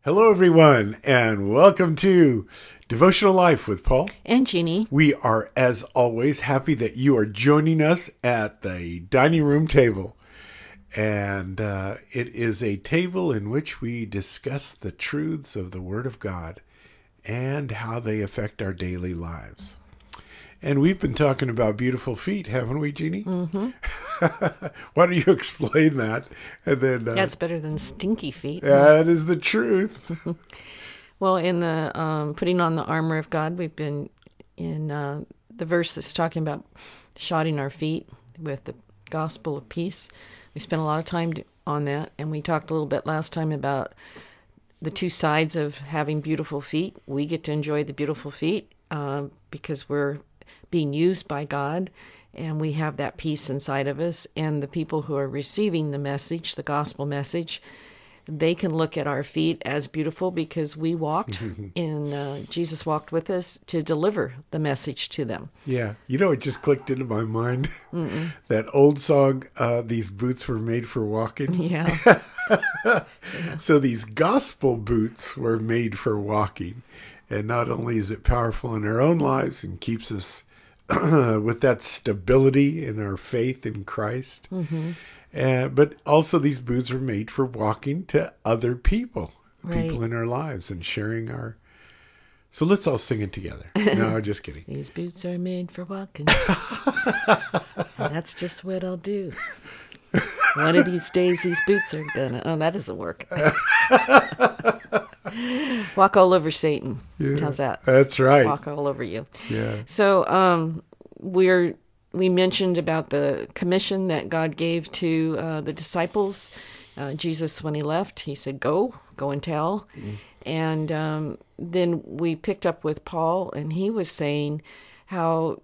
Hello, everyone, and welcome to Devotional Life with Paul and Jeannie. We are, as always, happy that you are joining us at the dining room table. And it is a table in which we discuss the truths of the Word of God and how they affect our daily lives. And we've been talking about beautiful feet, haven't we, Jeannie? Mm-hmm. Why don't you explain that? And then that's better than stinky feet. That is the truth. Well, in the putting on the armor of God, we've been in the verse that's talking about shodding our feet with the gospel of peace. We spent a lot of time on that, and we talked a little bit last time about the two sides of having beautiful feet. We get to enjoy the beautiful feet because we're being used by God, and we have that peace inside of us. And the people who are receiving the message, the gospel message, they can look at our feet as beautiful because we walked and Jesus walked with us to deliver the message to them. Yeah. You know, it just clicked into my mind. That old song, These Boots Were Made for Walking. Yeah. So these gospel boots were made for walking. And not only is it powerful in our own lives and keeps us with that stability in our faith in Christ, but also these boots are made for walking to other people, people in our lives, and sharing our... So let's all sing it together. No, just kidding. These boots are made for walking. And that's just what I'll do. One of these days, these boots are gonna... Oh, that doesn't work. Walk all over Satan. Yeah, how's that? That's right. Walk all over you. Yeah. So we mentioned about the commission that God gave to the disciples. Jesus, when he left, he said, go and tell. And then we picked up with Paul, and he was saying how,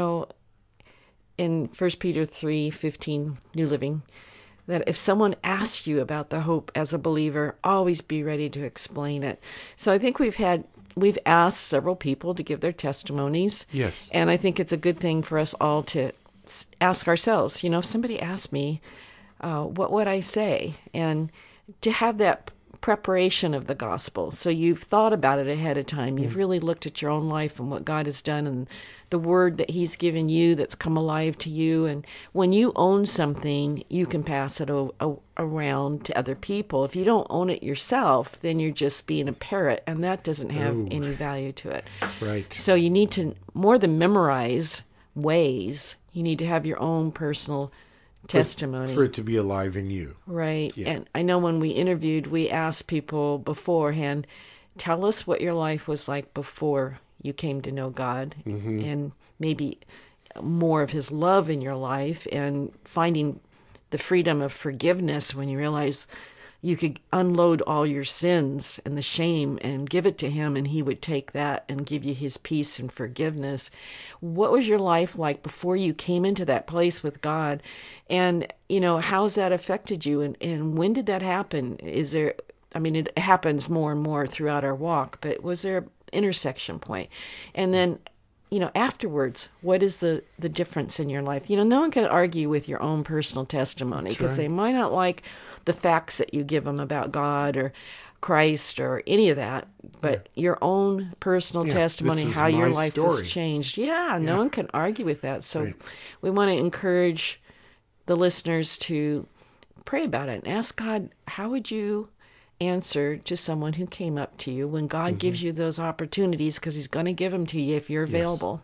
in 1 Peter 3:15, New Living, that if someone asks you about the hope as a believer, always be ready to explain it. So I think we've asked several people to give their testimonies. Yes. And I think it's a good thing for us all to ask ourselves, if somebody asked me, what would I say? And to have that preparation of the gospel. So you've thought about it ahead of time. You've really looked at your own life and what God has done and the word that he's given you that's come alive to you. And when you own something, you can pass it around to other people. If you don't own it yourself, then you're just being a parrot, and that doesn't have any value to it. Right. So you need to, more than memorize ways, you need to have your own personal testimony. For it to be alive in you. Right. Yeah. And I know when we interviewed, we asked people beforehand, tell us what your life was like before you came to know God, and maybe more of his love in your life, and finding the freedom of forgiveness when you realize you could unload all your sins and the shame and give it to him, and he would take that and give you his peace and forgiveness. What was your life like before you came into that place with God? And, how's that affected you? And when did that happen? It happens more and more throughout our walk, but was there an intersection point? And then, afterwards, what is the difference in your life? No one can argue with your own personal testimony because they might not like the facts that you give them about God or Christ or any of that, but your own personal testimony, how your life has changed. No one can argue with that. So we want to encourage the listeners to pray about it and ask God, how would you answer to someone who came up to you when God gives you those opportunities, because he's going to give them to you if you're available.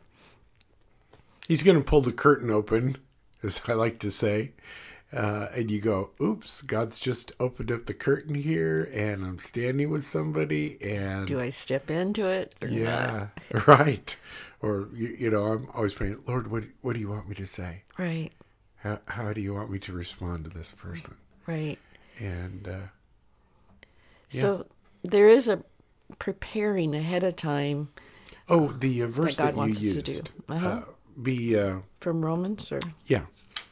He's going to pull the curtain open, as I like to say. And you go, oops, God's just opened up the curtain here, and I'm standing with somebody, and... Do I step into it or not? Right. Or, I'm always praying, Lord, what do you want me to say? Right. How do you want me to respond to this person? Right. And, So there is a preparing ahead of time. The verse that God that wants you us used. to do. From Romans, or? Yeah.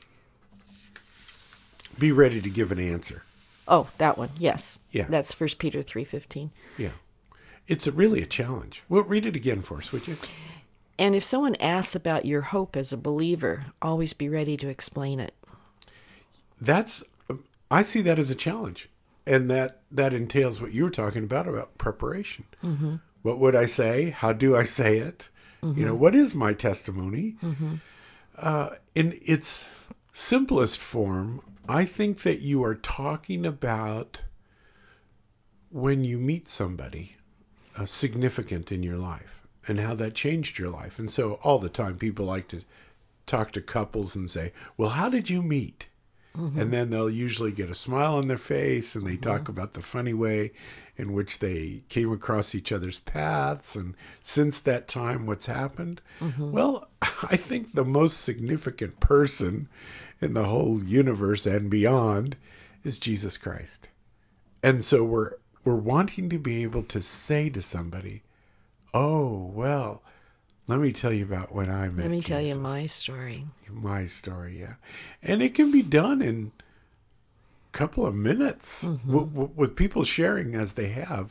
Be ready to give an answer. Oh, that one. Yes. Yeah. That's 1 Peter 3:15. Yeah. It's really a challenge. Well, read it again for us, would you? And if someone asks about your hope as a believer, always be ready to explain it. I see that as a challenge. and that entails what you were talking about preparation. Mm-hmm. What would I say? How do I say it? Mm-hmm. What is my testimony? Mm-hmm. In its simplest form, I think that you are talking about when you meet somebody significant in your life and how that changed your life. And so all the time people like to talk to couples and say, well, how did you meet? Mm-hmm. And then they'll usually get a smile on their face and they talk about the funny way in which they came across each other's paths. And since that time, what's happened? Mm-hmm. Well, I think the most significant person in the whole universe and beyond is Jesus Christ. And so we're wanting to be able to say to somebody, oh, well, let me tell you about when I met Jesus. Let me tell you my story. My story, yeah. And it can be done in a couple of minutes with people sharing as they have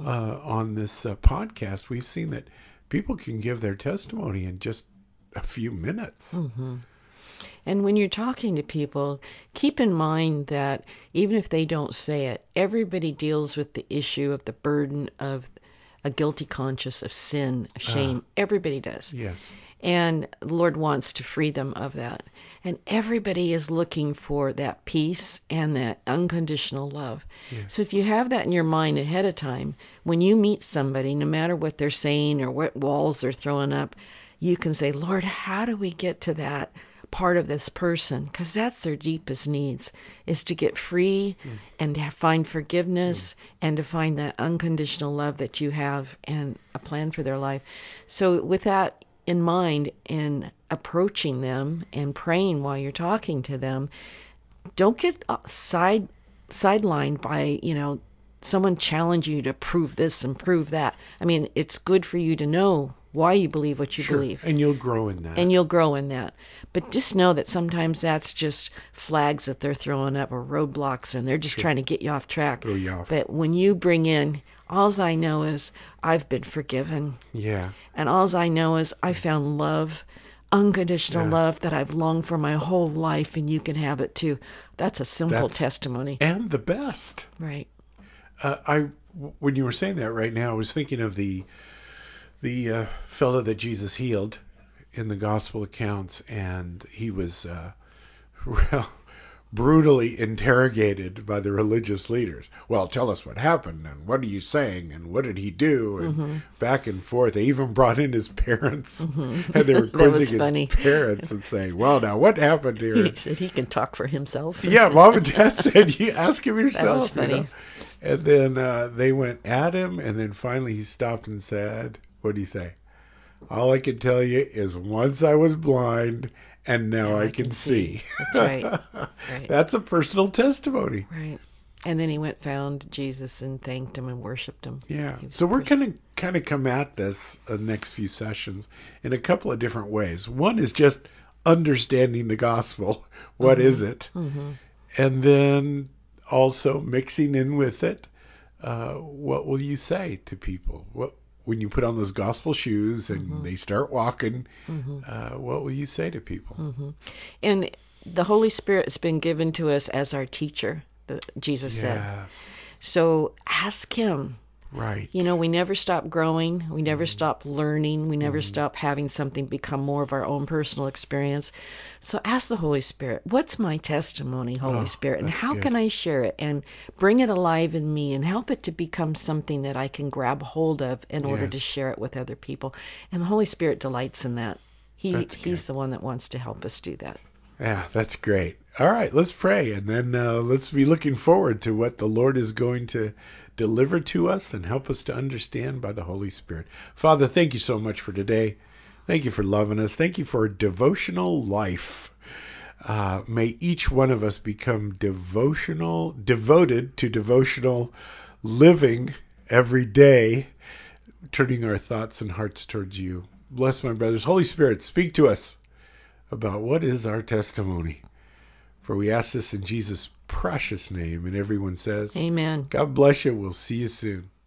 on this podcast. We've seen that people can give their testimony in just a few minutes. Mm-hmm. And when you're talking to people, keep in mind that even if they don't say it, everybody deals with the issue of the burden of a guilty conscience of sin, of shame. Everybody does. Yes. And the Lord wants to free them of that. And everybody is looking for that peace and that unconditional love. Yes. So if you have that in your mind ahead of time, when you meet somebody, no matter what they're saying or what walls they're throwing up, you can say, Lord, how do we get to that part of this person? Because that's their deepest needs, is to get free and to find forgiveness and to find that unconditional love that you have and a plan for their life. So with that in mind, in approaching them and praying while you're talking to them, don't get sidelined by, someone challenge you to prove this and prove that. I mean, it's good for you to know why you believe what you believe. And you'll grow in that. But just know that sometimes that's just flags that they're throwing up or roadblocks, and they're just trying to get you off track. Throw you off. But when you bring in, all I know is I've been forgiven. Yeah. And all I know is I found love, unconditional love that I've longed for my whole life, and you can have it too. That's a simple testimony. And the best. Right. When you were saying that right now, I was thinking of the fellow that Jesus healed in the gospel accounts, and he was brutally interrogated by the religious leaders. Well, tell us what happened, and what are you saying, and what did he do, and back and forth. They even brought in his parents, and they were quizzing his parents and saying, well, now what happened here? He said he can talk for himself. Yeah, Mom and Dad said, you ask him yourself. That was funny. And then they went at him, and then finally he stopped and said, what do you say? All I can tell you is once I was blind, and now I can see. That's right. That's a personal testimony. Right. And then he found Jesus and thanked him and worshiped him. Yeah. So we're going to kind of come at this next few sessions in a couple of different ways. One is just understanding the gospel. What is it? Mm-hmm. And then also mixing in with it, what will you say to people? When you put on those gospel shoes and they start walking, what will you say to people? Mm-hmm. And the Holy Spirit has been given to us as our teacher, Jesus said. So ask him. Right. We never stop growing. We never stop learning. We never stop having something become more of our own personal experience. So ask the Holy Spirit, what's my testimony, Holy Spirit? And how can I share it and bring it alive in me and help it to become something that I can grab hold of in order to share it with other people? And the Holy Spirit delights in that. He's the one that wants to help us do that. Yeah, that's great. All right, let's pray. And then let's be looking forward to what the Lord is going to deliver to us and help us to understand by the Holy Spirit. Father, thank you so much for today. Thank you for loving us. Thank you for a devotional life. May each one of us become devoted to devotional living every day, turning our thoughts and hearts towards you. Bless my brothers. Holy Spirit, speak to us about what is our testimony. For we ask this in Jesus' precious name. And everyone says, Amen. God bless you. We'll see you soon.